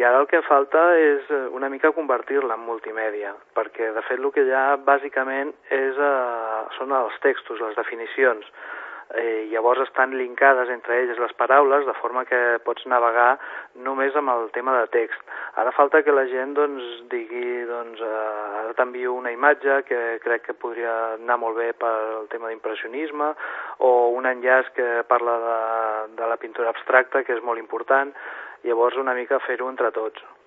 ara el que falta és una mica convertir-la en multimèdia, perquè de fet el que hi ha bàsicament són els textos, les definicions. Llavors estan linkades entre elles les paraules, de forma que pots navegar només amb el tema de text. Ara falta que la gent digui, ara t'envio una imatge que crec que podria anar molt bé pel tema d'impressionisme, o un enllaç que parla de la pintura abstracta, que és molt important. Llavors una mica fer-ho entre tots.